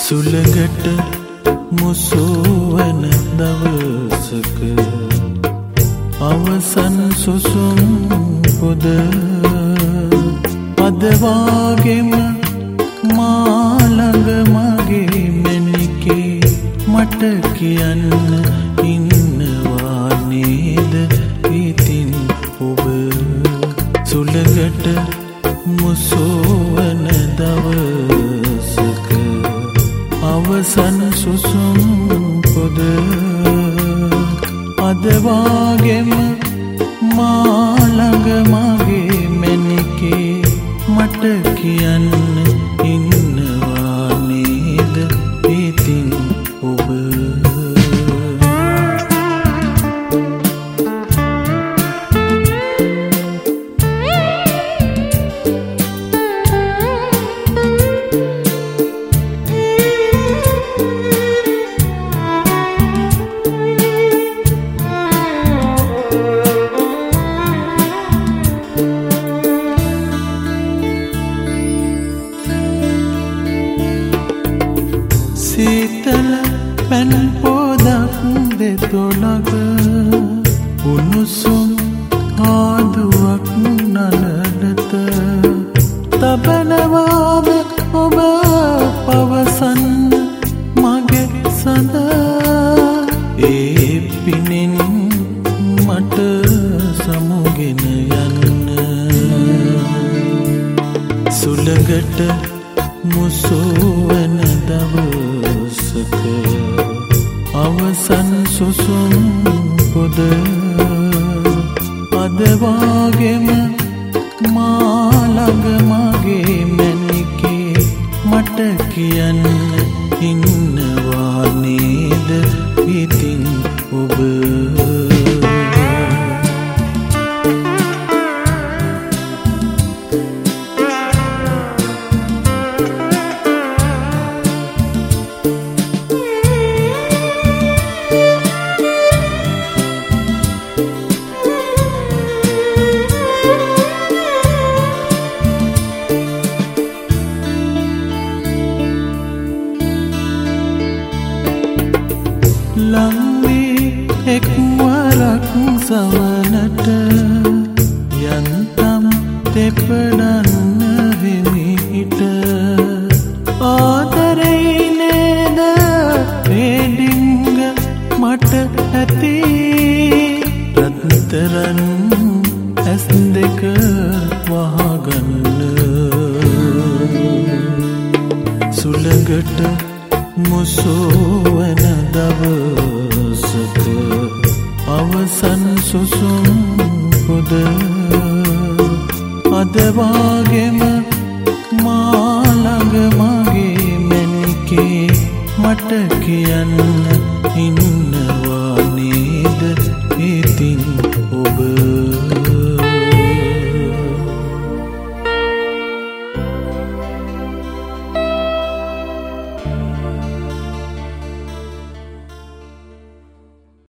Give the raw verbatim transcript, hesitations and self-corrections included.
සුළඟට මුසුවන දවසක අවසන් සුසුම් පොද අදවාගෙම මා ළඟ මගේ මැණිකේ මට කියන්න ඉන්නවා නේද ඉතින් ඔබ සුළඟට මුසුවන දවසක අවසන් සුසුම් පොද අදවාගෙම මා ළඟ මගේ මැණිකේ මට කියන්න ඉන්නවා නේද ඉතින් ඔබ සීතල පැන් පොදක් දෙතොලක උණුසුම් ආදුවක් නලඩත තබනවාද ඔබ පවසන්න මගේ සඳ ඒ පිනෙන් මට සමුගෙන යන්න සුළඟට මුසුවන දවසක අවසන් සුසුම් පොද අදවාගෙම මා ළඟ මගේ මැණිකේ මට කියන්න ඉන්නවා නේද ඉතින් ඔබ ලංවී එක් වරක් සවනට යන්තම් තෙපඩන්න හිමිහිට ආදරෙයි නේද වේඩිංග මට ඇති රත්තරන් ඇස් දෙක වහගන්න සුළඟට මුසුවන දවසක අවසන් සුසුම් පොද අදවාගෙම මා ළඟ මගේ මැණිකේ මට කියන්න ඉන්නවා නේද ඉතින් ඔබ